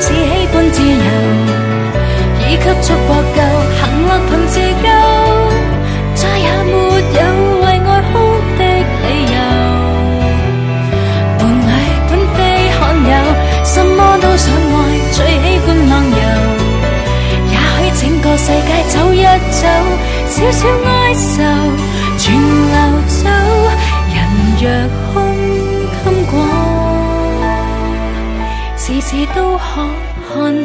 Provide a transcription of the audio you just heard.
只喜歡自由，已給足搏夠，行樂同自救，再也沒有為愛哭的理由。伴侶本非罕有，什麼都想愛，最喜歡浪遊。也許整個世界走一走，少少哀愁全流走，人若空襟過，事事都可看